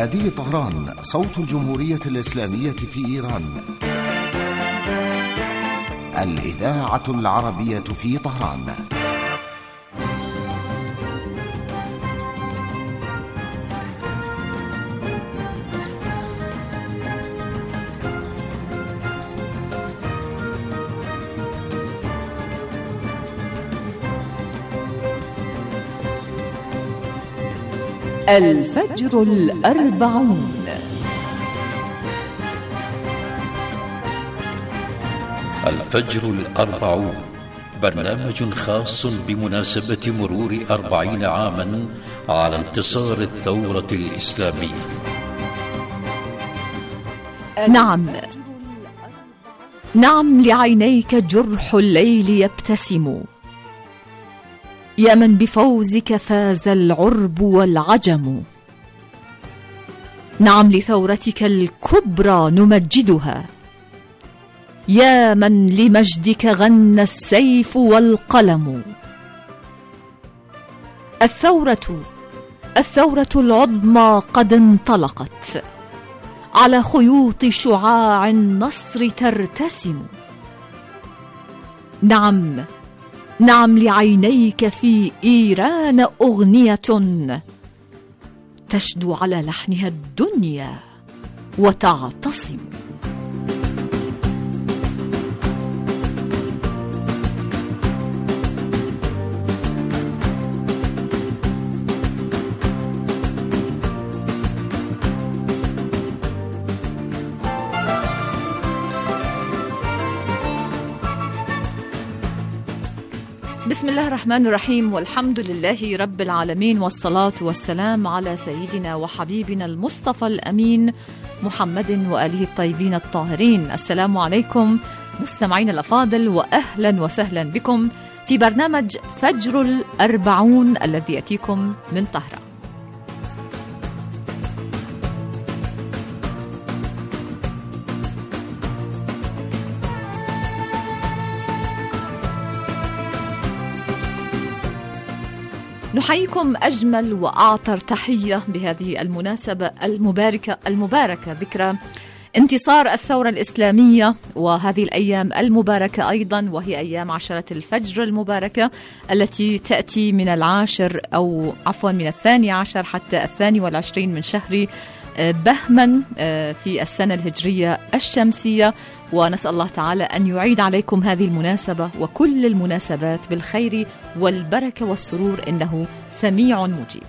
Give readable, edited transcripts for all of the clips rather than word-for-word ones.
هذه طهران، صوت الجمهورية الإسلامية في إيران. الإذاعة العربية في طهران. الفجر الأربعون. الفجر الأربعون برنامج خاص بمناسبة مرور 40 عاما على انتصار الثورة الإسلامية. نعم لعينيك جرح الليل يبتسم، يا من بفوزك فاز العرب والعجم. نعم لثورتك الكبرى نمجدها، يا من لمجدك غنى السيف والقلم. الثورة العظمى قد انطلقت، على خيوط شعاع النصر ترتسم. نعم لعينيك في إيران أغنية تشدو على لحنها الدنيا وتعتصم. بسم الله الرحمن الرحيم، والحمد لله رب العالمين، والصلاة والسلام على سيدنا وحبيبنا المصطفى الأمين محمد وآله الطيبين الطاهرين. السلام عليكم مستمعين الأفاضل، وأهلا وسهلا بكم في برنامج فجر الأربعون الذي يأتيكم من طهران. نحييكم أجمل وأعطر تحية بهذه المناسبة المباركة ذكرى انتصار الثورة الإسلامية، وهذه الأيام المباركة أيضا وهي أيام عشرة الفجر المباركة التي تأتي من من 12 حتى 22 من شهر بهمن في السنة الهجرية الشمسية. ونسأل الله تعالى أن يعيد عليكم هذه المناسبة وكل المناسبات بالخير والبركة والسرور، إنه سميع مجيب.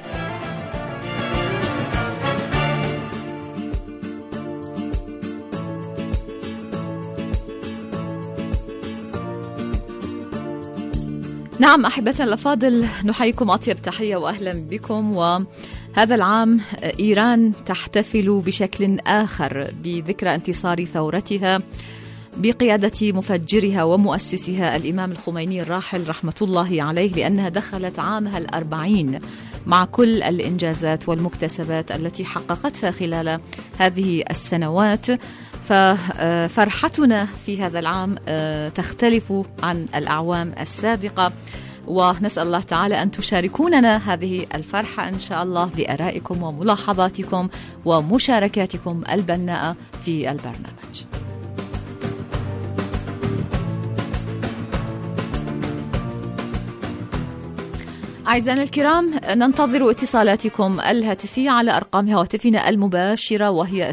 نعم أحبتنا الأفاضل، نحييكم أطيب تحية وأهلا بكم. وهذا العام إيران تحتفل بشكل آخر بذكرى انتصار ثورتها بقيادة مفجرها ومؤسسها الإمام الخميني الراحل رحمة الله عليه، لأنها دخلت عامها 40 مع كل الإنجازات والمكتسبات التي حققتها خلال هذه السنوات. ففرحتنا في هذا العام تختلف عن الأعوام السابقة، ونسأل الله تعالى أن تشاركوننا هذه الفرحة إن شاء الله بآرائكم وملاحظاتكم ومشاركاتكم البناءة في البرنامج. أعزائنا الكرام، ننتظر اتصالاتكم الهاتفية على أرقام هواتفنا المباشرة، وهي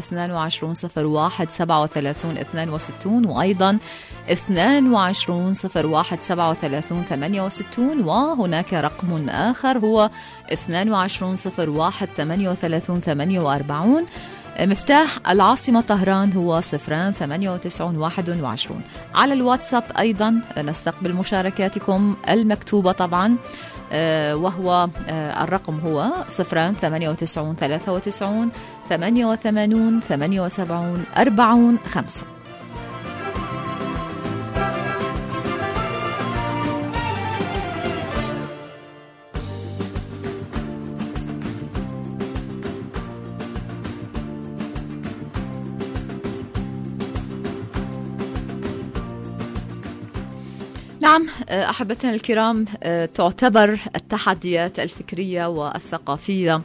2201373262 وأيضا 2201373268، وهناك رقم آخر هو 22013838. مفتاح العاصمة طهران هو 09821. على الواتساب أيضا نستقبل مشاركاتكم المكتوبة طبعا، وهو الرقم هو 0939388787040. نعم أحبتنا الكرام، تعتبر التحديات الفكرية والثقافية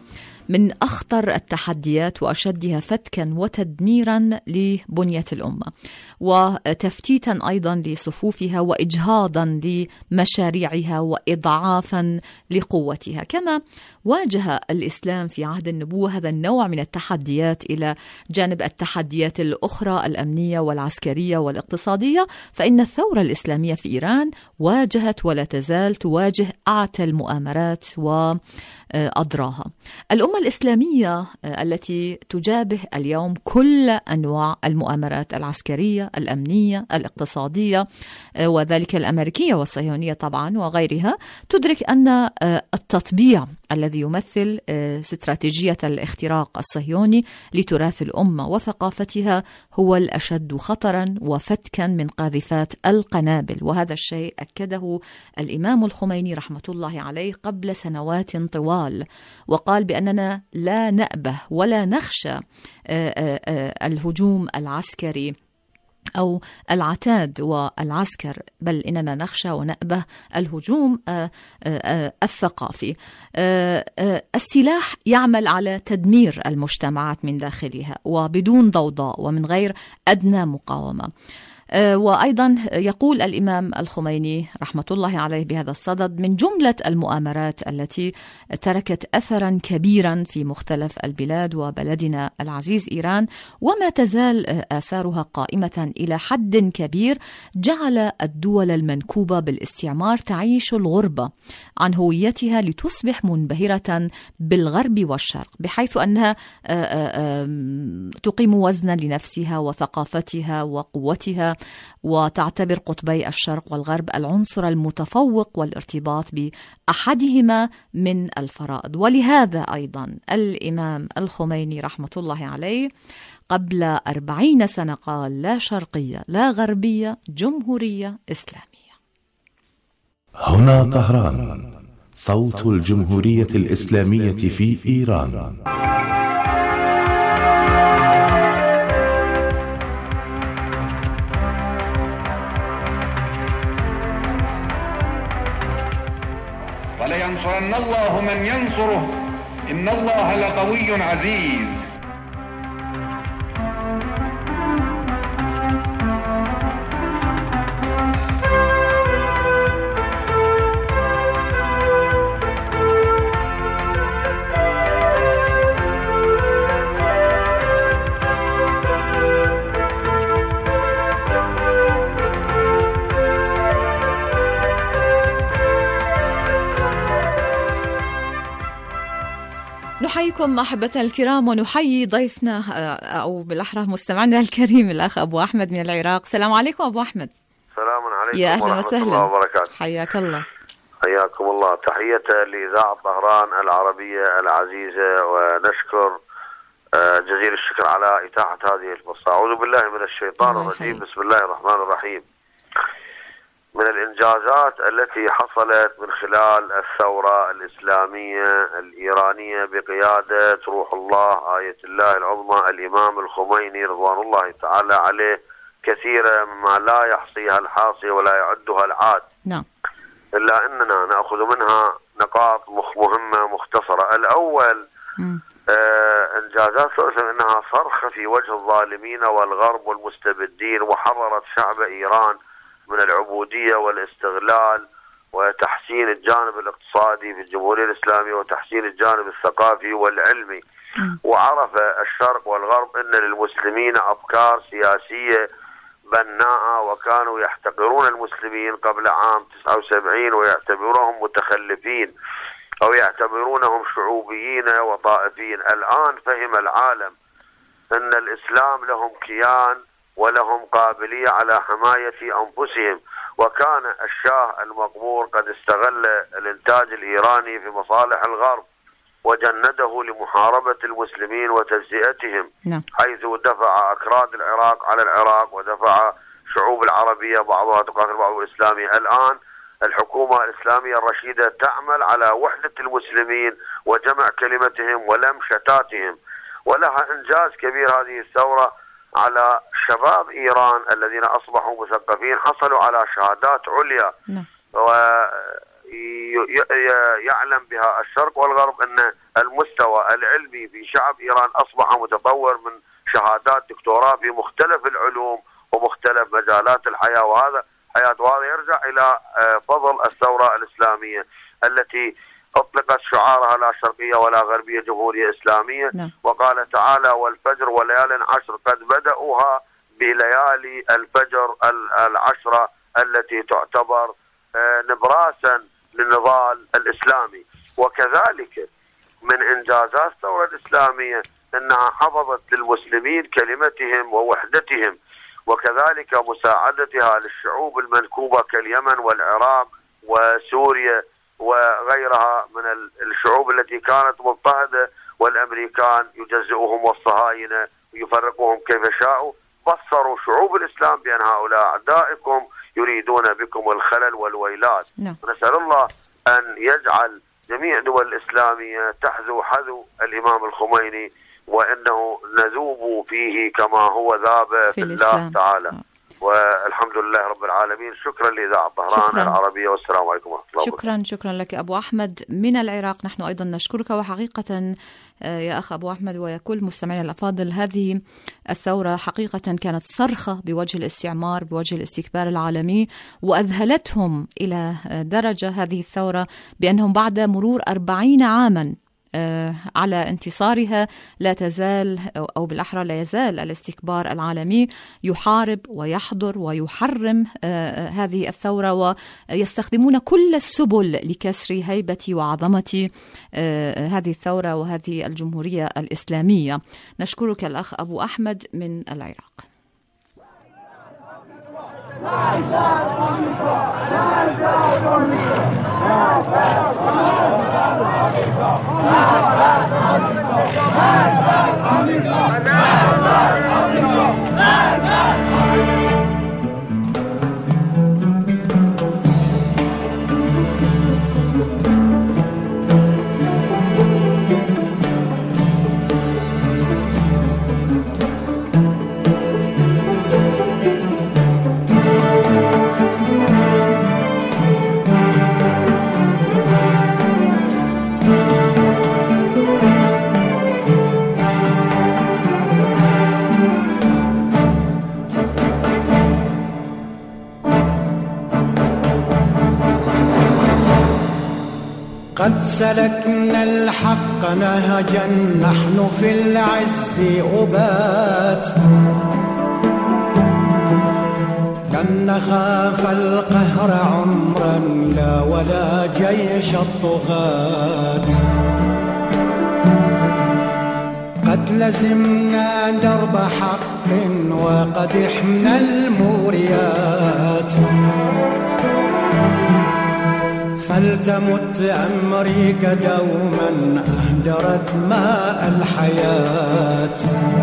من أخطر التحديات وأشدها فتكا وتدميرا لبنية الأمة، وتفتيتا أيضا لصفوفها، وإجهاضا لمشاريعها، وإضعافا لقوتها. كما واجه الإسلام في عهد النبوة هذا النوع من التحديات إلى جانب التحديات الأخرى الأمنية والعسكرية والاقتصادية، فإن الثورة الإسلامية في إيران واجهت ولا تزال تواجه أعتى المؤامرات وأضراها. الأمة الإسلامية التي تجابه اليوم كل أنواع المؤامرات العسكرية، الأمنية، الاقتصادية، وذلك الأمريكية والصهيونية طبعا وغيرها، تدرك أن التطبيع الذي يمثل استراتيجية الاختراق الصهيوني لتراث الأمة وثقافتها هو الأشد خطرا وفتكا من قاذفات القنابل. وهذا الشيء أكده الإمام الخميني رحمة الله عليه قبل سنوات طوال، وقال بأننا لا نأبه ولا نخشى الهجوم العسكري أو العتاد والعسكر، بل إننا نخشى ونأبه الهجوم الثقافي. السلاح يعمل على تدمير المجتمعات من داخلها وبدون ضوضاء ومن غير أدنى مقاومة. وأيضا يقول الإمام الخميني رحمة الله عليه بهذا الصدد: من جملة المؤامرات التي تركت أثرا كبيرا في مختلف البلاد وبلدنا العزيز إيران، وما تزال آثارها قائمة إلى حد كبير، جعل الدول المنكوبة بالاستعمار تعيش الغربة عن هويتها لتصبح منبهرة بالغرب والشرق، بحيث أنها تقيم وزنا لنفسها وثقافتها وقوتها، وتعتبر قطبي الشرق والغرب العنصر المتفوق والارتباط بأحدهما من الفرائض. ولهذا أيضا الإمام الخميني رحمة الله عليه قبل 40 سنة قال: لا شرقية لا غربية، جمهورية إسلامية. هنا طهران، صوت الجمهورية الإسلامية في إيران. ولينصرن الله من ينصره إن الله لقوي عزيز. نحييكم أحبتنا الكرام، ونحيي ضيفنا أو بالأحرى مستمعنا الكريم الأخ أبو أحمد من العراق. السلام عليكم أبو أحمد. السلام عليكم يا أهلا وسهلا، الله وبركاته. حياك الله. حياكم الله. تحية لإذاعة طهران العربية العزيزة، ونشكر جزيل الشكر على إتاحة هذه الفرصة. أعوذ بالله من الشيطان الرجيم. بسم الله الرحمن الرحيم. من الإنجازات التي حصلت من خلال الثورة الإسلامية الإيرانية بقيادة روح الله آية الله العظمى الإمام الخميني رضوان الله تعالى عليه كثيرة مما لا يحصيها الحاصي ولا يعدها العاد. نعم. إلا أننا نأخذ منها نقاط مهمة مختصرة. الأول إنجازات أنها صرخة في وجه الظالمين والغرب والمستبدين، وحررت شعب إيران من العبودية والاستغلال، وتحسين الجانب الاقتصادي في الجمهورية الإسلامية، وتحسين الجانب الثقافي والعلمي. وعرف الشرق والغرب أن للمسلمين أفكار سياسية بناءة، وكانوا يحتقرون المسلمين قبل عام 79 ويعتبرونهم متخلفين أو يعتبرونهم شعوبيين وطائفيين. الآن فهم العالم أن الإسلام لهم كيان ولهم قابلية على حماية أنفسهم. وكان الشاه المقبور قد استغل الإنتاج الإيراني في مصالح الغرب وجنده لمحاربة المسلمين وتجزئتهم، حيث دفع أكراد العراق على العراق، ودفع شعوب العربية بعضها تقاتل بعض الإسلامي. الآن الحكومة الإسلامية الرشيدة تعمل على وحدة المسلمين وجمع كلمتهم ولم شتاتهم. ولها إنجاز كبير هذه الثورة على شباب إيران الذين أصبحوا مثقفين، حصلوا على شهادات عليا، يعلم بها الشرق والغرب أن المستوى العلمي في شعب إيران أصبح متطور من شهادات دكتوراه في مختلف العلوم ومختلف مجالات الحياة، وهذا يرجع إلى فضل الثورة الإسلامية التي أطلقت شعارها لا شرقية ولا غربية، جمهورية إسلامية. وقال تعالى: والفجر وليال عشر، قد بدأوها بليالي الفجر العشرة التي تعتبر نبراسا للنضال الإسلامي. وكذلك من إنجازات الثورة الإسلامية أنها حفظت للمسلمين كلمتهم ووحدتهم، وكذلك مساعدتها للشعوب المنكوبة كاليمن والعراق وسوريا وغيرها من الشعوب التي كانت مضطهدة والأمريكان يجزئوهم والصهاينة ويفرقوهم كيف شاءوا. بصروا شعوب الإسلام بأن هؤلاء أعدائكم يريدون بكم الخلل والويلات. ونسأل الله أن يجعل جميع دول الإسلامية تحذو حذو الإمام الخميني، وإنه نذوب فيه كما هو ذاب في الله تعالى. والحمد لله رب العالمين. شكرا لإذاعة طهران العربية، والسلام عليكم ورحمة الله وبركاته. شكرا لك أبو أحمد من العراق. نحن أيضا نشكرك. وحقيقة يا أخ أبو أحمد وكل مستمعين الأفاضل، هذه الثورة حقيقة كانت صرخة بوجه الاستعمار، بوجه الاستكبار العالمي، وأذهلتهم إلى درجة هذه الثورة بأنهم بعد مرور 40 عاما على انتصارها لا تزال، أو بالأحرى لا يزال الاستكبار العالمي يحارب ويحظر ويحرم هذه الثورة، ويستخدمون كل السبل لكسر هيبة وعظمة هذه الثورة وهذه الجمهورية الإسلامية. نشكرك الأخ أبو أحمد من العراق. قد سلكنا الحق نهجا نحن في العز أبات، لن نخاف القهر عمرا لا ولا جيش الطغاة. قد لزمنا درب حق وقد احنا الموريات، فلتمت أمريكا دوما أهدرت ماء الحياة.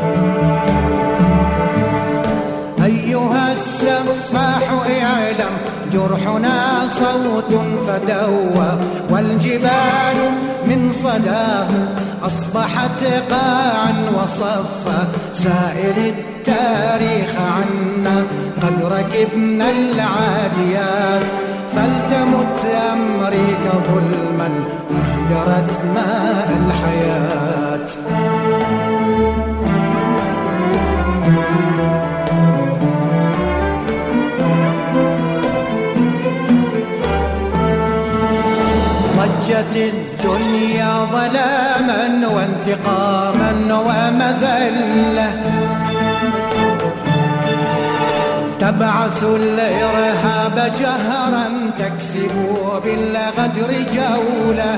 أيها السفاح اعلم جرحنا صوت فدوى، والجبال من صداه أصبحت قاعا وصفا. سائل التاريخ عنا قد ركبنا العاديات، فلتمت أمريكا ظلما أهدرت ماء الحياة. ضجت الدنيا ظلاما وانتقاما ومذلة، تبعث الإرهاب جهرا تكسب بالغدر جولة.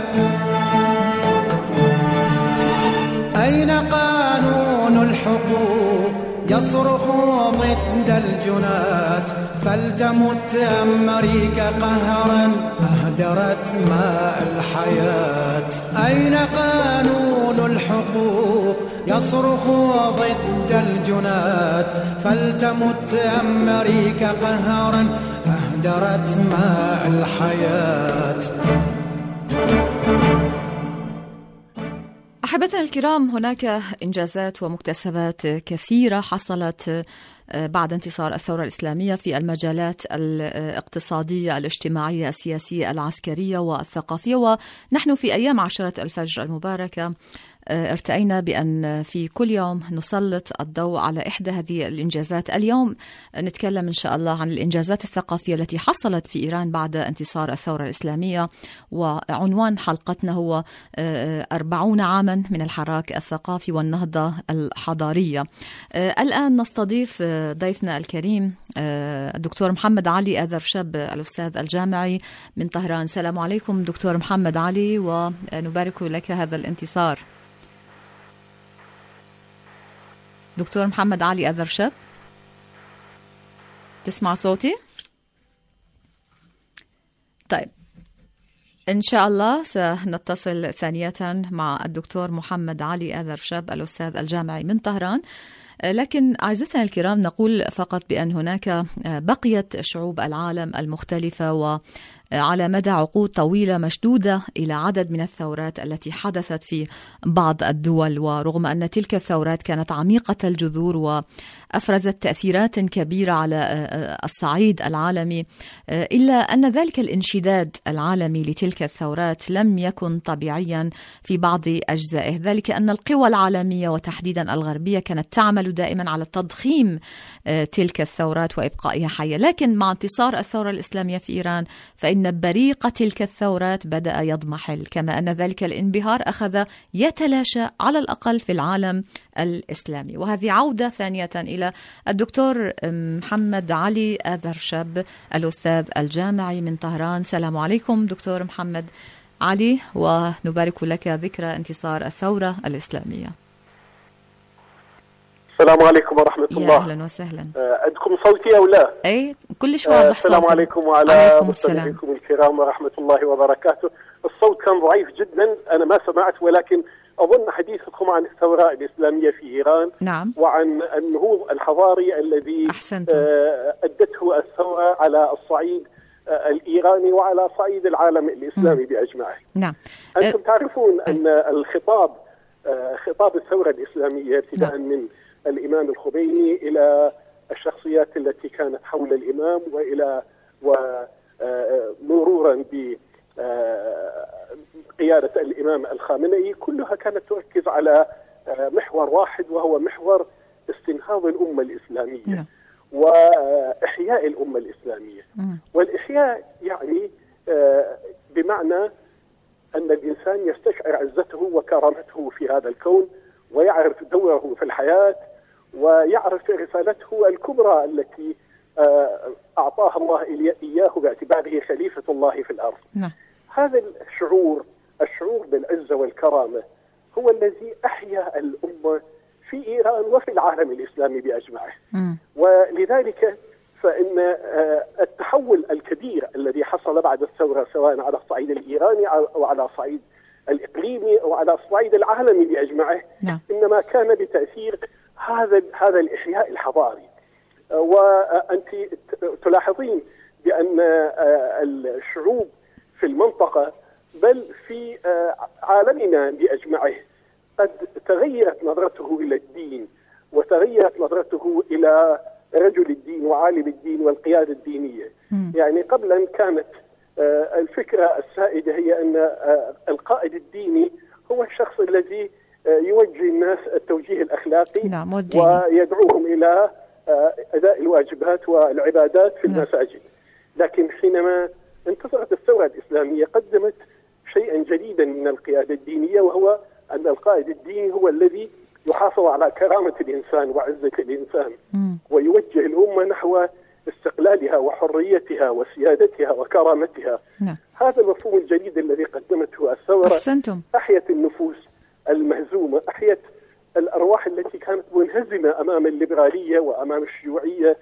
أين قانون الحقوق يصرخ ضد الجنات؟ فلتمت أمريكا قهرا أهدرت ماء الحياة. أين قانون الحقوق يصرخ ضد الجنات؟ فلتمت أمريكا قهرا أهدرت ماء الحياة. أحبتنا الكرام، هناك إنجازات ومكتسبات كثيرة حصلت بعد انتصار الثورة الإسلامية في المجالات الاقتصادية، الاجتماعية، السياسية، العسكرية والثقافية. ونحن في أيام عشرة الفجر المباركة ارتأينا بأن في كل يوم نسلط الضوء على إحدى هذه الإنجازات. اليوم نتكلم إن شاء الله عن الإنجازات الثقافية التي حصلت في إيران بعد انتصار الثورة الإسلامية، وعنوان حلقتنا هو 40 عاما من الحراك الثقافي والنهضة الحضارية. الآن نستضيف ضيفنا الكريم الدكتور محمد علي آذرشب، الأستاذ الجامعي من طهران. السلام عليكم دكتور محمد علي، ونبارك لك هذا الانتصار. دكتور محمد علي آذرشب، تسمع صوتي؟ طيب، إن شاء الله سنتصل ثانية مع الدكتور محمد علي آذرشب الأستاذ الجامعي من طهران. لكن أعزائنا الكرام، نقول فقط بأن هناك بقيت شعوب العالم المختلفة وعلى مدى عقود طويلة مشدودة إلى عدد من الثورات التي حدثت في بعض الدول، ورغم أن تلك الثورات كانت عميقة الجذور وأفرزت تأثيرات كبيرة على الصعيد العالمي، إلا أن ذلك الانشداد العالمي لتلك الثورات لم يكن طبيعيا في بعض أجزائه، ذلك أن القوى العالمية وتحديدا الغربية كانت تعمل دائما على تضخيم تلك الثورات وإبقائها حية. لكن مع انتصار الثورة الإسلامية في إيران فإن بريق تلك الثورات بدأ يضمحل، كما أن ذلك الانبهار أخذ يتلاشى على الأقل في العالم الإسلامي. وهذه عودة ثانية إلى الدكتور محمد علي آذرشب الأستاذ الجامعي من طهران. السلام عليكم دكتور محمد علي، ونبارك لك ذكرى انتصار الثورة الإسلامية. السلام عليكم ورحمة الله. يا أهلا وسهلا. عندكم صوتي أو لا؟ أي كلش واضح صوتك. السلام عليكم وعلى مستمعيكم الكرام ورحمة الله وبركاته. الصوت كان ضعيف جدا، أنا ما سمعت، ولكن أظن حديثكم عن الثورة الإسلامية في إيران، نعم، وعن النهوض الحضاري الذي أدته الثورة على الصعيد الإيراني وعلى صعيد العالم الإسلامي بأجمعه. نعم. أنتم تعرفون أن خطاب الثورة الإسلامية ابتداء من الإمام الخميني إلى الشخصيات التي كانت حول الإمام ومرورا بقيادة الإمام الخامنئي، كلها كانت تركز على محور واحد، وهو محور استنهاض الأمة الإسلامية وإحياء الأمة الإسلامية. والإحياء يعني بمعنى أن الإنسان يستشعر عزته وكرامته في هذا الكون، ويعرف دوره في الحياة، ويعرف رسالته الكبرى التي أعطاها الله إياه باعتباره خليفة الله في الأرض. هذا الشعور بالعزة والكرامة هو الذي أحيا الأمة في إيران وفي العالم الإسلامي بأجمعه. ولذلك فإن التحول الكبير الذي حصل بعد الثورة، سواء على الصعيد الإيراني أو على الصعيد الإقليمي أو على الصعيد العالمي بأجمعه، إنما كان بتأثير هذا الإحياء الحضاري. وأنت تلاحظين بأن الشعوب في المنطقة بل في عالمنا بأجمعه قد تغيرت نظرته إلى الدين، وتغيرت نظرته إلى رجل الدين وعالم الدين والقيادة الدينية. يعني قبلا كانت الفكرة السائدة هي أن القائد الديني هو الشخص الذي يوجه الناس التوجيه الأخلاقي، ويدعوهم إلى أداء الواجبات والعبادات في المساجد. لكن حينما انتصرت الثورة الإسلامية قدمت شيئا جديدا من القيادة الدينية، وهو أن القائد الديني هو الذي يحافظ على كرامة الإنسان وعزة الإنسان، ويوجه الأمة نحو استقلالها وحريتها وسيادتها وكرامتها. هذا المفهوم الجديد الذي قدمته الثورة. أحسنتم. أحيت النفوس المهزومة، أحيت الأرواح التي كانت منهزمة أمام الليبرالية وأمام الشيوعية.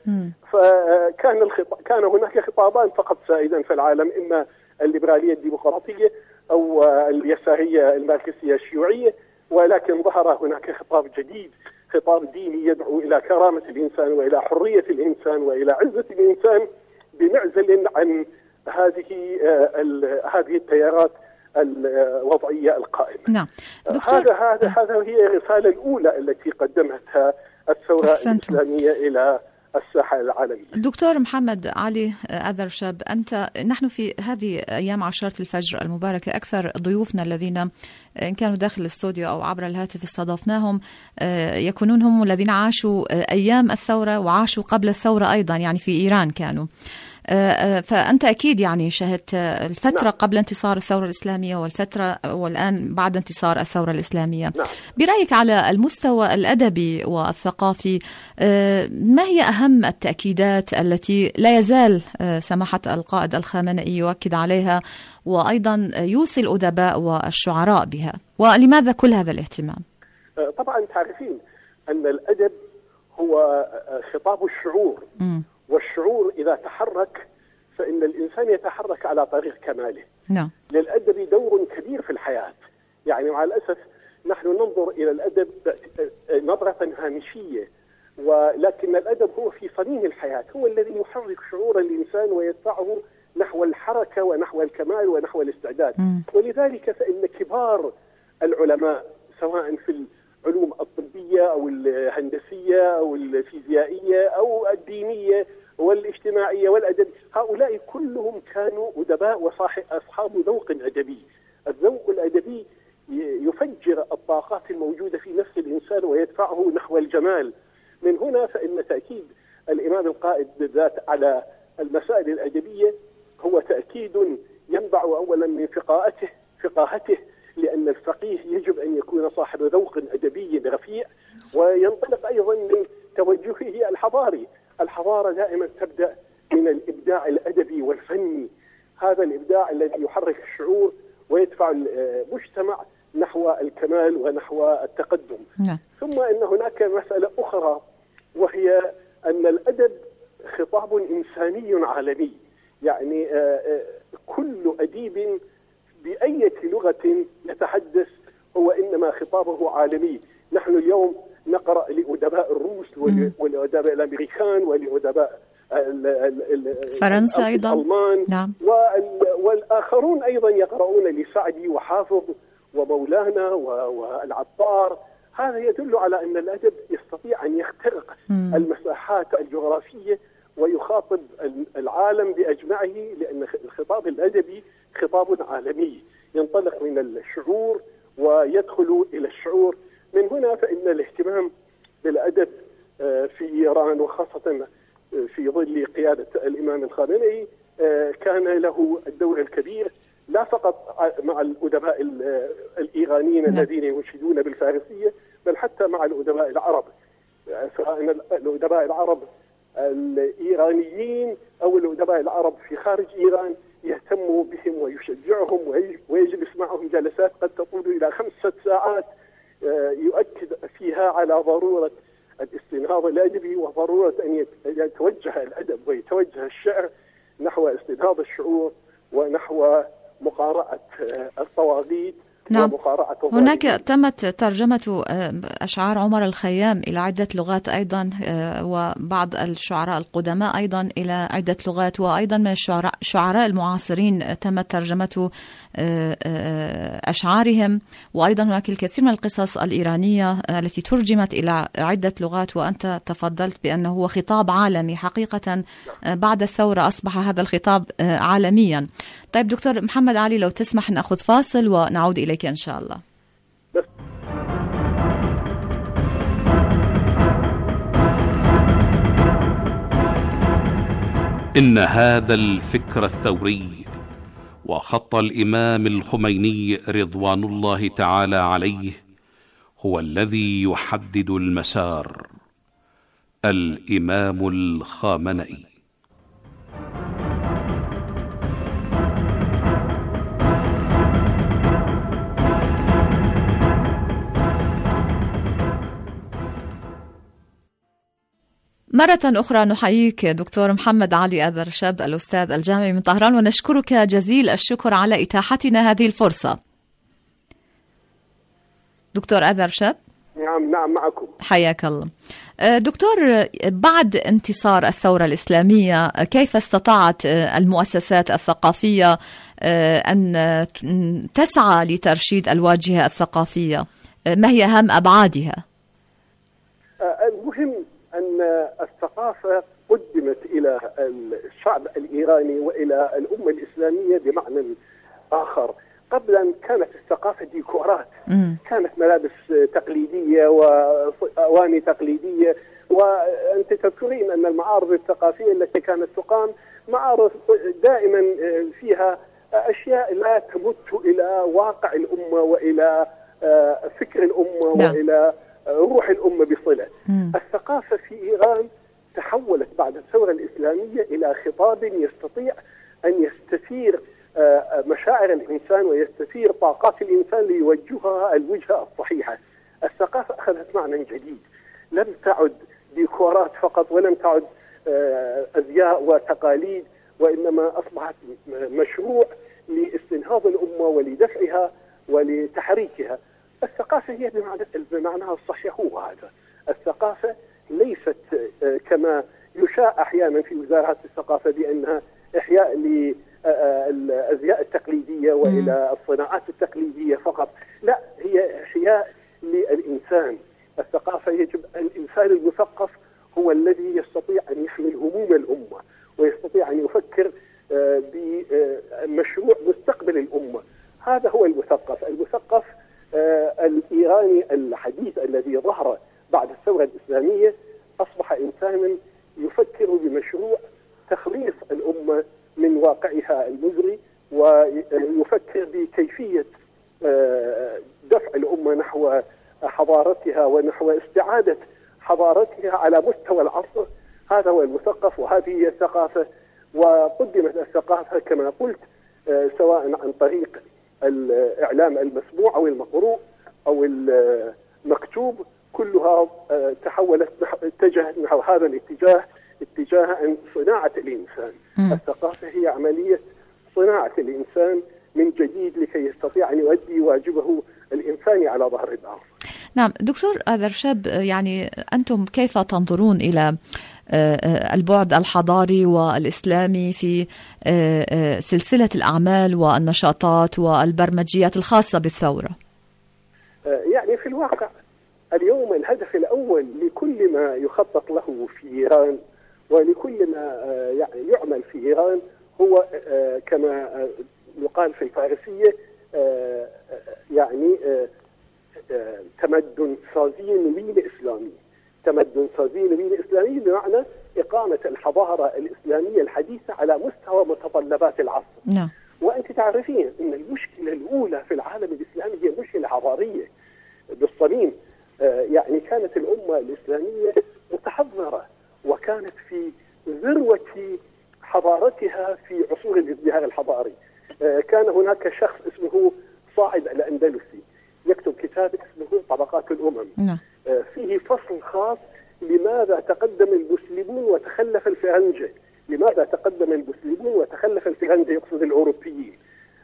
كان هناك خطابان فقط سائدا في العالم، إما الليبرالية الديمقراطية أو اليسارية الماركسية الشيوعية، ولكن ظهر هناك خطاب جديد، خطاب ديني يدعو إلى كرامة الإنسان وإلى حرية الإنسان وإلى عزة الإنسان، بمعزل عن هذه التيارات الوضعية القائمة. نعم. هذا هي الرسالة الأولى التي قدمتها الثورة الإسلامية إلى الساحة العالمية. دكتور محمد علي أذرشب، نحن في هذه أيام عشرة الفجر المباركة أكثر ضيوفنا الذين إن كانوا داخل الاستوديو أو عبر الهاتف استضفناهم يكونون هم الذين عاشوا أيام الثورة وعاشوا قبل الثورة أيضا، يعني في إيران كانوا. فأنت أكيد يعني شهدت الفترة قبل انتصار الثورة الإسلامية والفترة والآن بعد انتصار الثورة الإسلامية. برأيك على المستوى الأدبي والثقافي ما هي أهم التأكيدات التي لا يزال سماحة القائد الخامنئي يؤكد عليها وأيضا يوصي الأدباء والشعراء بها، ولماذا كل هذا الاهتمام؟ طبعا تعرفين أن الأدب هو خطاب الشعور، والشعور إذا تحرك فإن الإنسان يتحرك على طريق كماله. نعم. للأدب دور كبير في الحياة، يعني مع الأسف نحن ننظر إلى الأدب نظرة هامشية، ولكن الأدب هو في صميم الحياة، هو الذي يحرك شعور الإنسان ويدفعه نحو الحركة ونحو الكمال ونحو الاستعداد. ولذلك فإن كبار العلماء سواء في العلوم الطبية أو الهندسية أو الفيزيائية أو الدينية والاجتماعية والأدب، هؤلاء كلهم كانوا أدباء وأصحاب ذوق أدبي. الذوق الأدبي يفجر الطاقات الموجودة في نفس الإنسان ويدفعه نحو الجمال. من هنا فإن تأكيد الإمام القائد بالذات على المسائل الأدبية هو تأكيد ينبع أولا من فقاهته، لأن الفقيه يجب أن يكون صاحب ذوق أدبي رفيع، وينطلق أيضا من توجهه الحضاري. الحضارة دائما تبدأ من الإبداع الأدبي والفني، هذا الإبداع الذي يحرك الشعور ويدفع المجتمع نحو الكمال ونحو التقدم. ثم إن هناك مسألة أخرى، وهي أن الأدب خطاب إنساني عالمي، يعني كل أديب بأية لغة يتحدث هو إنما خطابه عالمي. نحن اليوم نقرأ لأدباء الروس ولأدباء الأمريكان ولأدباء فرنسا أيضا، الألمان. نعم. والآخرون أيضا يقرؤون لسعدي وحافظ ومولانا والعطار. هذا يدل على أن الأدب يستطيع أن يخترق المساحات الجغرافية ويخاطب العالم بأجمعه، لأن الخطاب الأدبي خطاب عالمي ينطلق من الشعور ويدخل إلى الشعور. من هنا فإن الاهتمام بالأدب في إيران وخاصة في ظل قيادة الإمام الخامنئي كان له الدور الكبير، لا فقط مع الأدباء الإيرانيين الذين ينشدون بالفارسية، بل حتى مع الأدباء العرب، سواء الأدباء العرب الإيرانيين أو الأدباء العرب في خارج إيران، يهتم بهم ويشجعهم ويجلس معهم جلسات قد تطول إلى 5 ساعات يؤكد فيها على ضرورة الاستنهاض الأدبي وضرورة أن يتوجه الأدب ويتوجه الشعر نحو استنهاض الشعور ونحو مقارعة الطواغيت. نعم. هناك تمت ترجمة أشعار عمر الخيام إلى عدة لغات أيضا، وبعض الشعراء القدماء أيضا إلى عدة لغات، وأيضا من الشعراء المعاصرين تمت ترجمة أشعارهم، وأيضا هناك الكثير من القصص الإيرانية التي ترجمت إلى عدة لغات. وأنت تفضلت بأنه هو خطاب عالمي حقيقة، بعد الثورة أصبح هذا الخطاب عالميا. طيب دكتور محمد علي، لو تسمح نأخذ فاصل ونعود إليك إن شاء الله. إن هذا الفكر الثوري وخط الإمام الخميني رضوان الله تعالى عليه هو الذي يحدد المسار. الإمام الخامنئي. مرة أخرى نحييك دكتور محمد علي أذرشب الأستاذ الجامعي من طهران، ونشكرك جزيل الشكر على إتاحتنا هذه الفرصة. دكتور أذرشب. نعم معكم. حياك الله. دكتور، بعد انتصار الثورة الإسلامية كيف استطاعت المؤسسات الثقافية أن تسعى لترشيد الواجهة الثقافية؟ ما هي أهم أبعادها؟ المهم أن أن الثقافة قدمت إلى الشعب الإيراني وإلى الأمة الإسلامية بمعنى آخر. قبلا كانت الثقافة ديكورات، كانت ملابس تقليدية وأواني تقليدية، وأنت تذكرين أن المعارض الثقافية التي كانت تقام معارض دائما فيها أشياء لا تمت إلى واقع الأمة وإلى فكر الأمة وإلى روح الأمة بصلة. الثقافة في إيران تحولت بعد الثورة الإسلامية إلى خطاب يستطيع أن يستثير مشاعر الإنسان ويستثير طاقات الإنسان ليوجهها الوجهة الصحيحة. الثقافة أخذت معنى جديد، لم تعد ديكورات فقط، ولم تعد أزياء وتقاليد، وإنما أصبحت مشروع لاستنهاض الأمة ولدفعها ولتحريكها. الثقافة هي بمعناها الصحيح هو هذا. الثقافة ليست كما يشاع أحيانا في وزارات الثقافة بأنها إحياء للأزياء التقليدية وإلى الصناعات التقليدية فقط، لا، هي إحياء للإنسان. الثقافة يجب الإنسان المثقف هو الذي يستطيع أن يحمل هموم الأمة ويستطيع أن يفكر بمشروع مستقبل الأمة. هذا هو المثقف. المثقف الإيراني الحديث الذي ظهر بعد الثورة الإسلامية أصبح إنسانا يفكر بمشروع تخليص الأمة من واقعها المزري، ويفكر بكيفية دفع الأمة نحو حضارتها ونحو استعادة حضارتها على مستوى العصر. هذا هو المثقف وهذه هي الثقافة. وقدمت الثقافة كما قلت سواء عن طريق الإعلام المسموع أو المقروء أو المكتوب، كلها تحولت اتجهت نحو هذا الاتجاه، اتجاه صناعة الإنسان. الثقافة هي عملية صناعة الإنسان من جديد لكي يستطيع أن يؤدي واجبه الإنساني على ظهر الأرض. نعم دكتور آذرشاب، يعني أنتم كيف تنظرون إلى البعد الحضاري والإسلامي في سلسلة الأعمال والنشاطات والبرمجيات الخاصة بالثورة؟ يعني في الواقع اليوم الهدف الأول لكل ما يخطط له في إيران ولكل ما يعمل في إيران هو كما يقال في الفارسية يعني تمدن سازي نوين إسلامي. تمدن سازي نوين إسلامي بمعنى إقامة الحضارة الإسلامية الحديثة على مستوى متطلبات العصر. نعم. وأنت تعرفين أن المشكلة الأولى في العالم الإسلامي هي مشكلة حضارية بالصميم. يعني كانت الأمة الإسلامية متحضرة وكانت في ذروة حضارتها في عصور الازدهار الحضاري. كان هناك شخص اسمه صاعد الأندلسي يكتب كتاب اسمه طبقات الأمم. فيه فصل خاص لماذا تقدم المسلمون وتخلف الفرنجة، لماذا تقدم المسلمون وتخلف الفرنجة، يقصد الأوروبيين،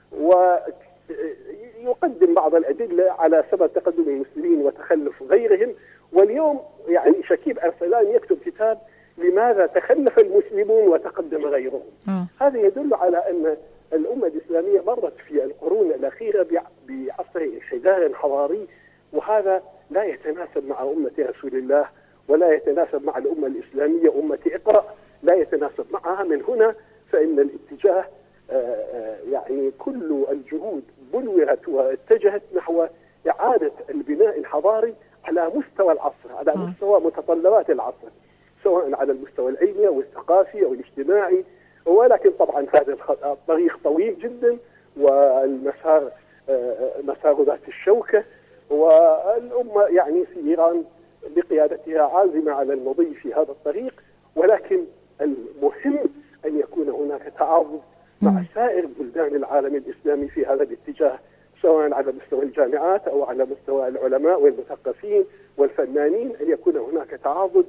ويقدم بعض الأدلة على سبب تقدم المسلمين وتخلف غيرهم. واليوم يعني شكيب أرسلان يكتب كتاب لماذا تخلف المسلمون وتقدم غيرهم. هذا يدل على أن الأمة الإسلامية مرت في القرون الأخيرة بعصر انحدار حضاري، وهذا لا يتناسب مع أمة رسول الله ولا يتناسب مع الأمة الإسلامية أمة اقرأ، لا يتناسب معها. من هنا فإن الاتجاه يعني كل الجهود بلورت واتجهت نحو إعادة البناء الحضاري على مستوى العصر، على مستوى متطلبات العصر، سواء على المستوى العلمي أو الثقافي أو الاجتماعي. ولكن طبعا هذا الطريق طويل جدا والمسار مسار ذات الشوكة، والأمة يعني في إيران بقيادتها عازمة على المضي في هذا الطريق. ولكن المهم أن يكون هناك تعاضد مع سائر بلدان العالم الإسلامي في هذا الاتجاه، سواء على مستوى الجامعات أو على مستوى العلماء والمثقفين والفنانين، أن يكون هناك تعاضد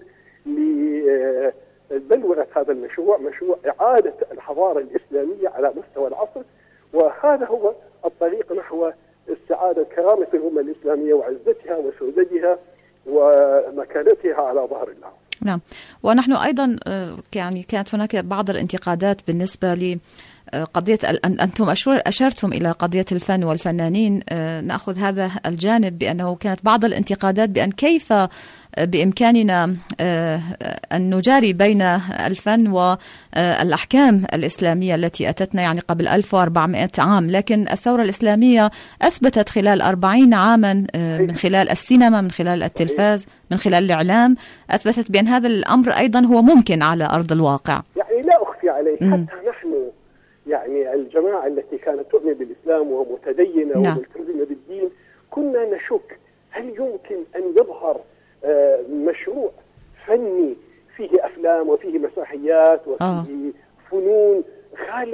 لبلورة هذا المشروع، مشروع إعادة الحضارة الإسلامية على مستوى العصر. وهذا هو الطريق نحو استعادة كرامة الأمة الإسلامية وعزتها وسودتها ومكانتها على ظهر الأرض. نعم. ونحن أيضا يعني كانت هناك بعض الانتقادات بالنسبة لقضية أنتم أشرتم إلى قضية الفن والفنانين. نأخذ هذا الجانب بأنه كانت بعض الانتقادات بأن كيف بإمكاننا أن نجاري بين الفن والأحكام الإسلامية التي أتتنا يعني قبل 1400 عام، لكن الثورة الإسلامية أثبتت خلال 40 عاما من خلال السينما، من خلال التلفاز، من خلال الإعلام، أثبتت بأن هذا الأمر أيضا هو ممكن على أرض الواقع. يعني لا أخفي عليه حتى نحن يعني الجماعة التي كانت تؤمن بالإسلام ومتدينة وملتزمة بالدين كنا نشك هل يمكن أن يظهر مشروع فني فيه أفلام وفيه مسرحيات وفيه فنون خال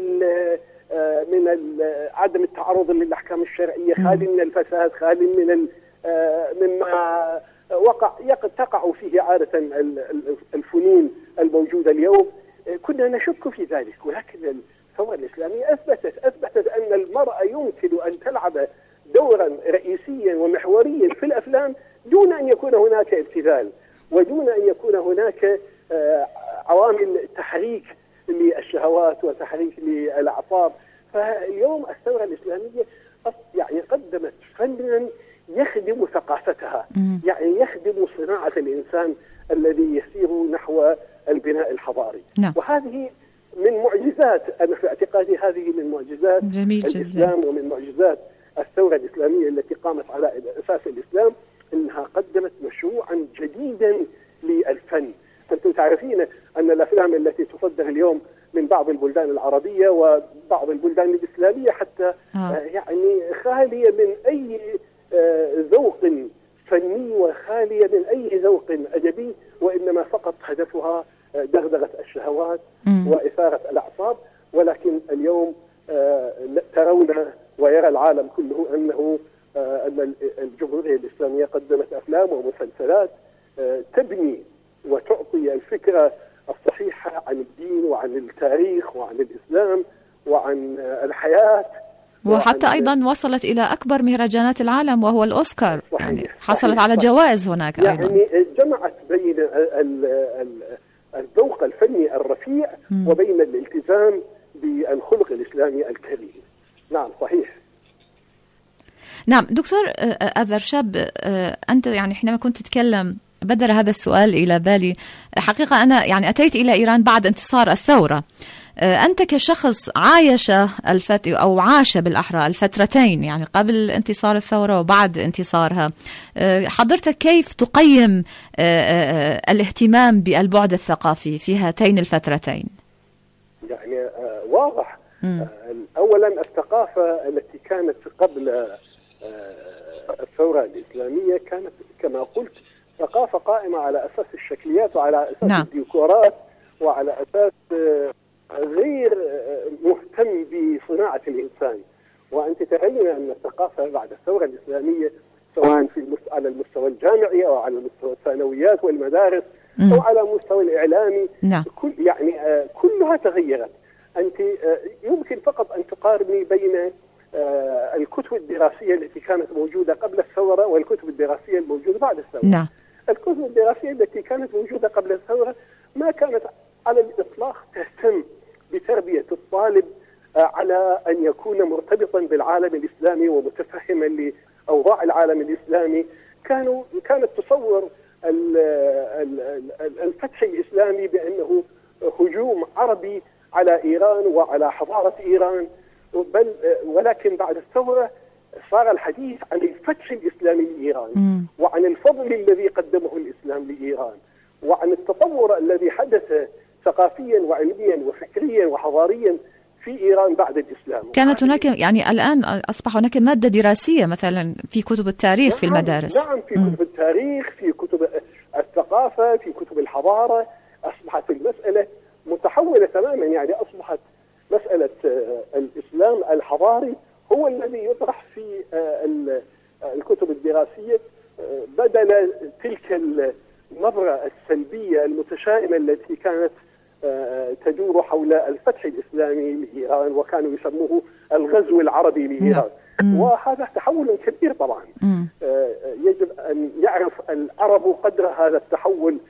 من عدم التعرض للأحكام الشرعية، خال من الفساد، خال من مما تقع فيه عادة الفنون الموجودة اليوم. كنا نشك في ذلك، ولكن الثورة الإسلامية أثبتت أن المرأة يمكن أن تلعب دورا رئيسيا ومحوريا في الأفلام دون أن يكون هناك ابتذال ودون أن يكون هناك عوامل تحريك للشهوات وتحريك للأعصاب. فاليوم الثورة الإسلامية يعني قدمت فنا يخدم ثقافتها، يعني يخدم صناعة الإنسان الذي يسير نحو البناء الحضاري. وهذه من معجزات، أنا في اعتقادي هذه من معجزات الإسلام ومن معجزات الثورة الإسلامية التي قامت على أساس الإسلام، أنها قدمت مشروعا جديدا للفن. أنتم تعرفين أن الأفلام التي تصدر اليوم من بعض البلدان العربية وبعض البلدان الإسلامية حتى يعني خالية من أي ذوق فني وخالية من أي ذوق أدبي، وإنما فقط هدفها دغدغة الشهوات وإثارة الأعصاب. ولكن اليوم ترون ويرى العالم كله أن الجمهورية الإسلامية قدمت أفلام ومسلسلات تبني وتعطي الفكرة الصحيحة عن الدين وعن التاريخ وعن الإسلام وعن الحياة، وحتى أيضا وصلت إلى أكبر مهرجانات العالم وهو الأوسكار. يعني حصلت على جوائز هناك أيضا. يعني جمعت بين الذوق الفني الرفيع وبين الالتزام بالخلق الإسلامي الكريم. نعم صحيح. نعم دكتور أذر شاب، أنت يعني حينما كنت تتكلم بدر هذا السؤال إلى بالي. حقيقة أنا يعني أتيت إلى إيران بعد انتصار الثورة. أنت كشخص عايش أو عاش بالأحرى الفترتين، يعني قبل انتصار الثورة وبعد انتصارها، حضرتك كيف تقيم الاهتمام بالبعد الثقافي في هاتين الفترتين؟ يعني واضح. أولا الثقافة التي كانت قبل الثورة الإسلامية كانت كما قلت ثقافة قائمة على أساس الشكليات وعلى أساس الديكورات وعلى أساس غير مهتم بصناعة الإنسان. وأنت تبين أن الثقافة بعد الثورة الإسلامية سواء على المستوى الجامعي أو على مستوى الثانويات والمدارس أو على مستوى الإعلامي كلها تغيرت. أنت يمكن فقط أن تقارني بين الكتب الدراسية التي كانت موجودة قبل الثورة والكتب الدراسية الموجودة بعد الثورة. الكتب الدراسية التي كانت موجودة قبل الثورة ما كانت على الإطلاق تهتم بتربية الطالب على أن يكون مرتبطا بالعالم الإسلامي ومتفهما لأوضاع العالم الإسلامي. كانت تصور الفتح الإسلامي بأنه هجوم عربي على إيران وعلى حضارة إيران، ولكن بعد الثورة صار الحديث عن الفتح الإسلامي لإيران وعن الفضل الذي قدمه الإسلام لإيران وعن التطور الذي حدث ثقافيا وعلميا وفكريا وحضاريا في إيران بعد الإسلام. كانت هناك يعني الآن أصبح هناك مادة دراسية مثلا في كتب التاريخ في المدارس. نعم في كتب التاريخ، في كتب الثقافة، في كتب الحضارة. أصبحت المسألة متحولة تماما، يعني أصبحت مسألة الإسلام الحضاري هو الذي يطرح في الكتب الدراسية بدل تلك النظرة السلبية المتشائمة التي كانت تدور حول الفتح الإسلامي لإيران وكانوا يسموه الغزو العربي لإيران. وهذا تحول كبير طبعا. يجب أن يعرف العرب قدر هذا التحول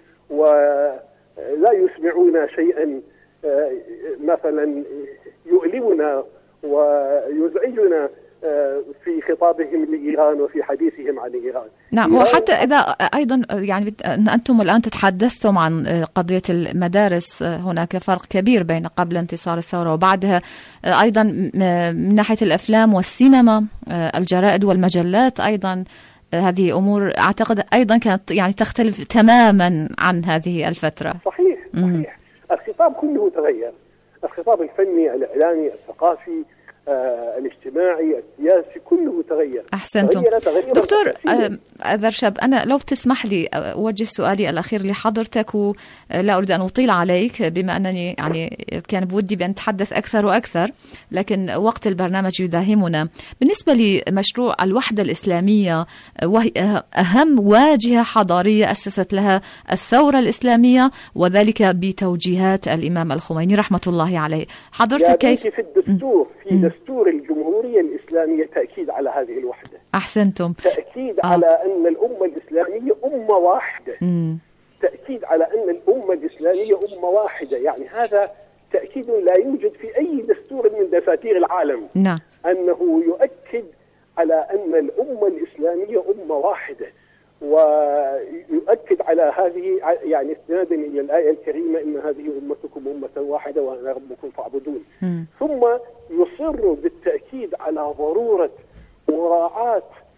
ولا يسمعون شيئا مثلا يؤلمنا ويزعجنا في خطابهم لإيران وفي حديثهم عن إيران. نعم، وحتى إذا أيضا يعني أنتم الآن تتحدثتم عن قضية المدارس، هناك فرق كبير بين قبل انتصار الثورة وبعدها. أيضا من ناحية الأفلام والسينما، الجرائد والمجلات أيضا، هذه أمور أعتقد أيضا كانت يعني تختلف تماما عن هذه الفترة. صحيح. الخطاب كله تغير، الخطاب الفني، الإعلامي، الثقافي، الاجتماعي، السياسي، كله تغير. أحسنتم دكتور أذرشب. أنا لو تسمح لي أوجه سؤالي الأخير لحضرتك، ولا أريد أن أطيل عليك بما أنني يعني كان بودي بأن أتحدث أكثر وأكثر، لكن وقت البرنامج يداهمنا. بالنسبة لمشروع الوحدة الإسلامية، وهي أهم واجهة حضارية أسست لها الثورة الإسلامية، وذلك بتوجيهات الإمام الخميني رحمة الله عليه. حضرتك كيف في الدستور، في دستور الجمهورية الإسلامية تأكيد على هذه الوحدة. أحسنتم. تأكيد على أن الأمة الإسلامية أمة واحدة. تأكيد على أن الأمة الإسلامية أمة واحدة، يعني هذا تأكيد لا يوجد في أي دستور من دساتير العالم. نعم. أنه يؤكد على أن الأمة الإسلامية أمة واحدة، ويؤكد على هذه يعني استنادا إلى الآية الكريمة: إن هذه أمتكم أمة واحدة وأنا ربكم فاعبدون. ثم يصر بالتأكيد على ضرورة مراعاة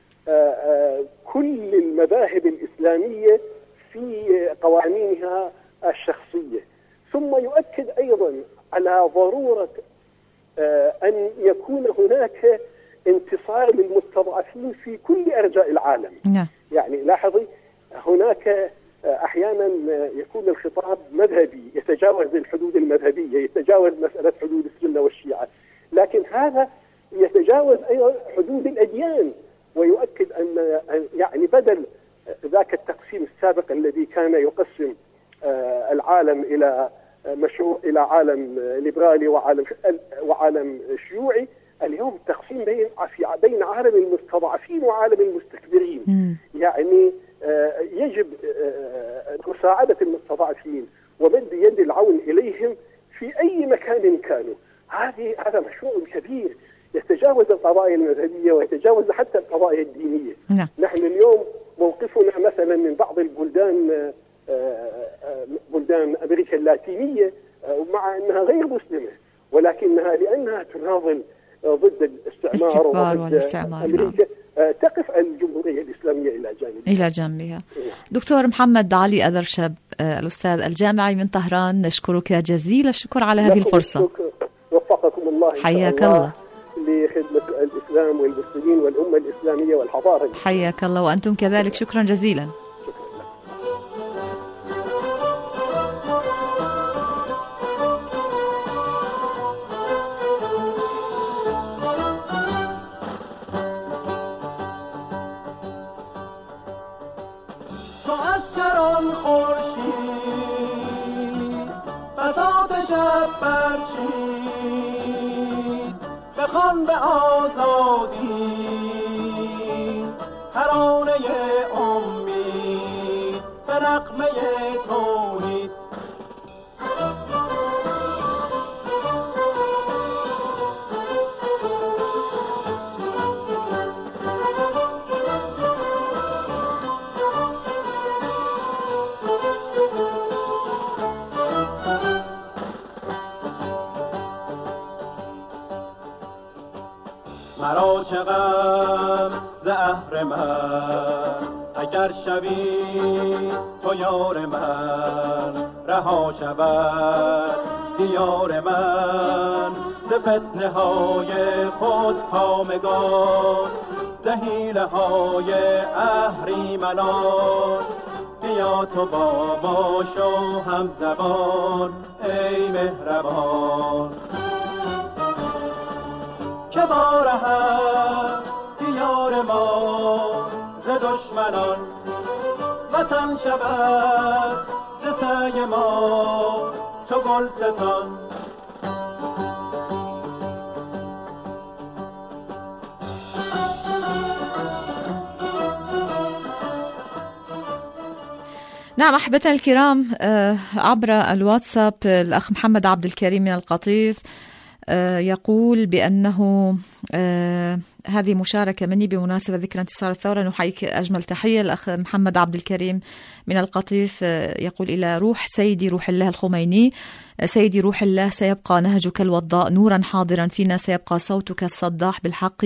كل المذاهب الإسلامية في قوانينها الشخصية. ثم يؤكد أيضا على ضرورة أن يكون هناك انتصار للمستضعفين في كل أرجاء العالم. يعني لاحظي، هناك أحيانا يكون الخطاب مذهبي يتجاوز الحدود المذهبية، يتجاوز مسألة حدود السنة والشيعة، لكن هذا يتجاوز أيضا حدود الأديان، ويؤكد أن يعني بدل ذاك التقسيم السابق الذي كان يقسم العالم إلى مشروع، إلى عالم ليبرالي وعالم شيوعي، اليوم التقسيم بين عالم المستضعفين وعالم المستكبرين. يعني يجب مساعدة المستضعفين ومد يد العون إليهم في أي مكان كانوا. هذا مشروع كبير يتجاوز القضايا المذهبية ويتجاوز حتى القضايا الدينية. نحن اليوم موقفنا مثلا من بعض البلدان، بلدان أمريكا اللاتينية، مع أنها غير مسلمة، ولكنها لأنها تناضل ضد الاستعمار والاستعمار أمريكا، تقف الجمهورية الإسلامية إلى جانبها. دكتور محمد علي أذرشب، الأستاذ الجامعي من طهران، نشكرك جزيل الشكر على هذه الفرصة. وفقكم الله. حياك الله لخدمة الإسلام والمسلمين والأمة الإسلامية والحضارة. حياك الله وأنتم كذلك، شكرا جزيلا. بخوان به آزادی ترانه امید به نغمه توحید. مرا چه غم ز اهرمن، اگر شوی تو یار من، رها شود دیار من ز فتنه های خود کامگان، ز حیله های اهریمنان. بیا تو با ما شو همزبان ای مهربان، که بارهد دیار ما ز دشمنان، وطن شود ز سعی ما چو گلستان. نعم أحبتنا الكرام، عبر الواتساب الأخ محمد عبد الكريم من القطيف يقول بأنه هذه مشاركة مني بمناسبة ذكرى انتصار الثورة. نحييك أجمل تحية. الأخ محمد عبد الكريم من القطيف يقول: إلى روح سيدي روح الله الخميني، سيدي روح الله، سيبقى نهجك الوضاء نورا حاضرا فينا، سيبقى صوتك الصداح بالحق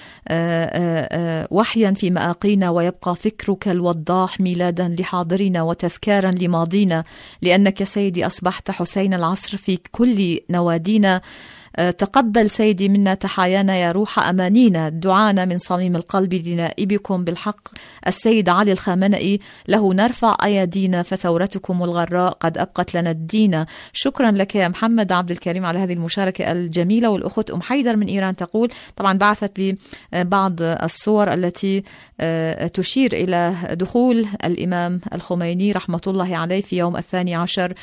وحيا في مآقينا، ويبقى فكرك الوضاح ميلادا لحاضرنا وتذكارا لماضينا، لأنك سيدي أصبحت حسين العصر في كل نوادينا. تقبل سيدي منا تحايانا يا روح أمانينا، دعانا من صميم القلب لنائبكم بالحق السيد علي الخامنئي، له نرفع أيدينا فثورتكم الغراء قد أبقت لنا الدين. شكرا لك يا محمد عبد الكريم على هذه المشاركة الجميلة. والأخت أم حيدر من إيران تقول، طبعا بعثت ببعض الصور التي تشير إلى دخول الإمام الخميني رحمة الله عليه في يوم 12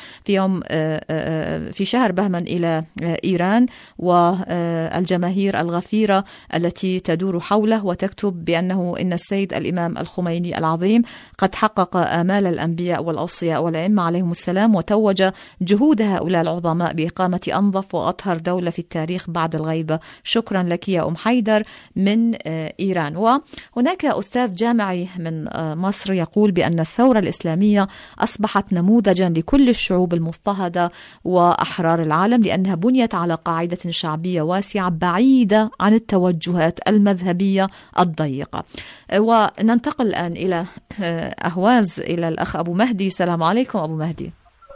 في شهر بهمن إلى إيران، والجماهير الغفيرة التي تدور حوله، وتكتب بأنه إن السيد الإمام الخميني العظيم قد حقق آمال الأنبياء والأوصياء والأئمة عليهم السلام، وتوج جهود هؤلاء العظماء بإقامة أنظف وأطهر دولة في التاريخ بعد الغيبة. شكرا لك يا أم حيدر من إيران. وهناك أستاذ جامعي من مصر يقول بأن الثورة الإسلامية أصبحت نموذجا لكل الشعوب المضطهدة وأحرار العالم، لأنها بنيت على قاعدة شعبية واسعة بعيدة عن التوجهات المذهبية الضيقة. وننتقل الآن إلى أهواز، إلى الأخ أبو مهدي. السلام عليكم أبو مهدي.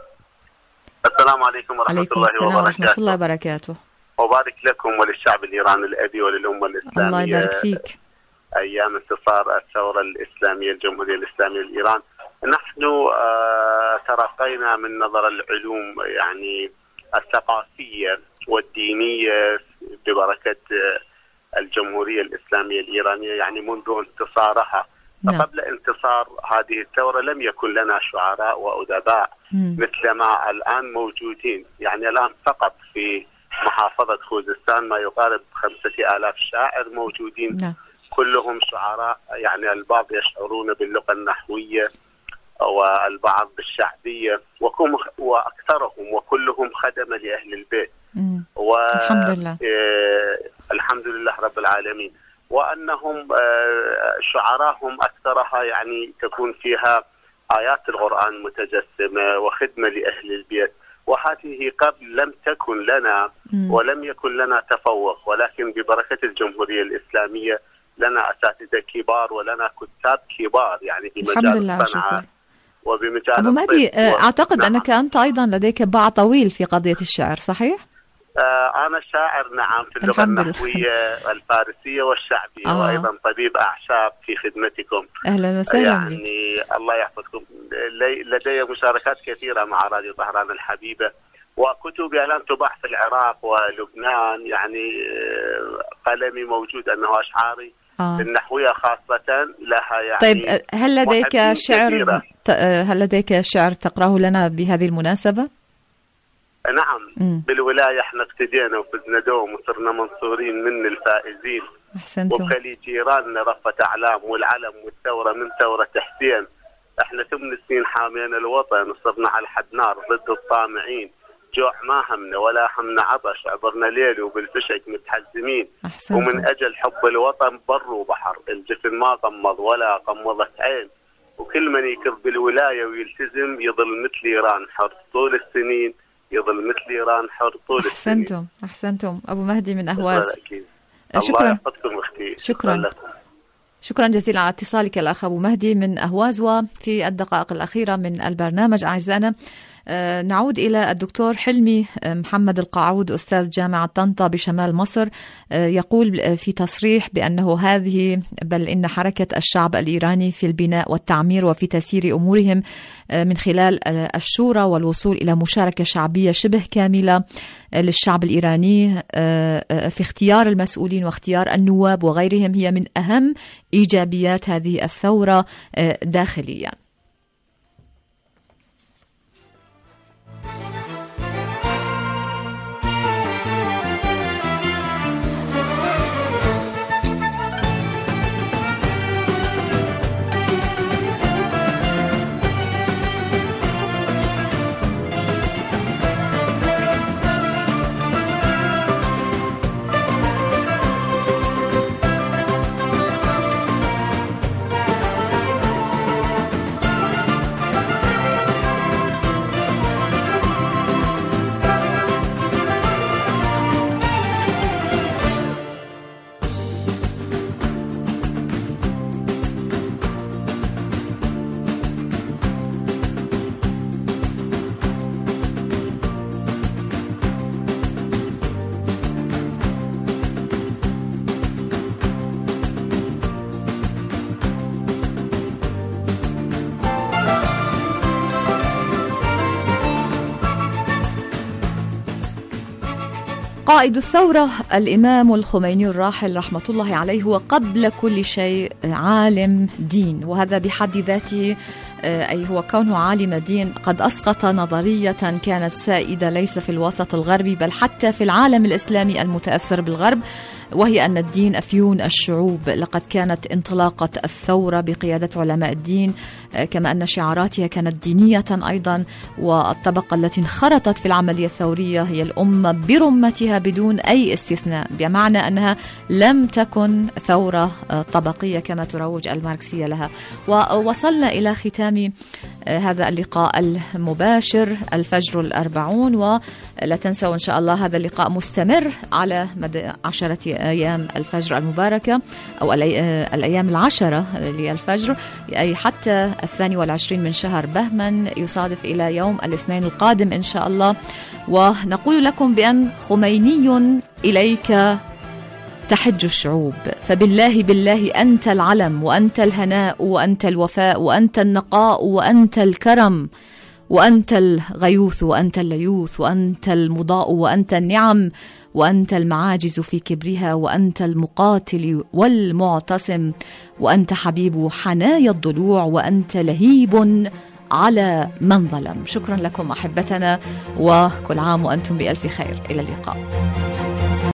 السلام عليكم ورحمة الله وبركاته. وبارك لكم وللشعب الإيراني الأبي وللأمة الإسلامية. الله يبارك فيك. أيام انتصار الثورة الإسلامية الجمهورية الإسلامية لإيران، نحن ترقينا من نظر العلوم يعني الثقافية والدينية ببركة الجمهورية الإسلامية الإيرانية، يعني منذ انتصارها. فقبل انتصار هذه الثورة لم يكن لنا شعراء وأدباء مثل ما الآن موجودين. يعني الآن فقط في محافظة خوزستان ما يقارب 5000 شاعر موجودين. كلهم شعراء، يعني البعض يشعرون باللغة النحوية والبعض بالشعبية، وأكثرهم وكلهم خدمة لأهل البيت. الحمد لله. الحمد لله رب العالمين. وأنهم شعراهم أكثرها يعني تكون فيها آيات القرآن متجسمة وخدمة لأهل البيت. وهذه قبل لم تكن لنا ولم يكن لنا تفوق، ولكن ببركة الجمهورية الإسلامية لنا أساتذة كبار ولنا كتاب كبار يعني في مجال الصنعة وبمجال أبو مهدي. أعتقد أنك أنت أيضا لديك باع طويل في قضية الشعر، صحيح؟ أنا شاعر نعم في اللغة النحوية الفارسية والشعبية، وأيضا طبيب أعشاب في خدمتكم. أهلا وسهلا يعني بك. الله يحفظكم. لدي مشاركات كثيرة مع راديو طهران الحبيبة، وكتبي الآن تباع في العراق ولبنان. يعني قلمي موجود، أنه أشعاري النحوية خاصة لها يعني. طيب هل لديك شعر تقرأه لنا بهذه المناسبة؟ نعم. بالولاية احنا ابتدينا وفزنا دوم وصرنا منصورين من الفائزين. أحسنتم. وبخلي جيراننا رفت أعلام، والعلم والثورة من ثورة حسين. احنا 8 سنين حامينا الوطن وصرنا على الحد نار ضد الطامعين. جوع ما همنا ولا همنا عطش، عبرنا ليل وبالفشك متحزمين. أحسنتم. ومن أجل حب الوطن بر وبحر، الجفن ما غمض ولا غمضت عين. وكل من يكذب بالولاية ويلتزم يظل مثل إيران حر طول السنين، يظل مثل إيران حر طول السنين. أحسنتم أبو مهدي من أهواز. شكرا. الله يحفظكم أختي. شكرا جزيلا على اتصالك الأخ أبو مهدي من أهواز. وفي الدقائق الأخيرة من البرنامج أعزائنا نعود إلى الدكتور حلمي محمد القاعود أستاذ جامعة طنطا بشمال مصر. يقول في تصريح بأنه هذه بل إن حركة الشعب الإيراني في البناء والتعمير وفي تسيير أمورهم من خلال الشورى والوصول إلى مشاركة شعبية شبه كاملة للشعب الإيراني في اختيار المسؤولين واختيار النواب وغيرهم هي من أهم إيجابيات هذه الثورة داخليا. قائد الثورة الإمام الخميني الراحل رحمة الله عليه هو قبل كل شيء عالم دين، وهذا بحد ذاته أي هو كونه عالم دين قد أسقط نظرية كانت سائدة ليس في الوسط الغربي بل حتى في العالم الإسلامي المتأثر بالغرب، وهي أن الدين أفيون الشعوب. لقد كانت انطلاقة الثورة بقيادة علماء الدين، كما أن شعاراتها كانت دينية أيضا، والطبقة التي انخرطت في العملية الثورية هي الأمة برمتها بدون أي استثناء، بمعنى أنها لم تكن ثورة طبقية كما تروج الماركسية لها. ووصلنا إلى ختام هذا اللقاء المباشر الفجر الأربعون، ولا تنسوا إن شاء الله هذا اللقاء مستمر على مدى 10 أيام الفجر المباركة أو الأيام 10 للفجر، أي حتى 22 من شهر بهمن يصادف إلى يوم الاثنين القادم إن شاء الله. ونقول لكم بأن خميني إليك تحج الشعوب، فبالله بالله أنت العلم وأنت الهناء وأنت الوفاء وأنت النقاء وأنت الكرم وأنت الغيوث وأنت الليوث وأنت المضاء وأنت النعم وأنت المعاجز في كبرها وأنت المقاتل والمعتصم وأنت حبيب حنايا الضلوع وأنت لهيب على من ظلم. شكرا لكم أحبتنا، وكل عام وأنتم بألف خير. إلى اللقاء.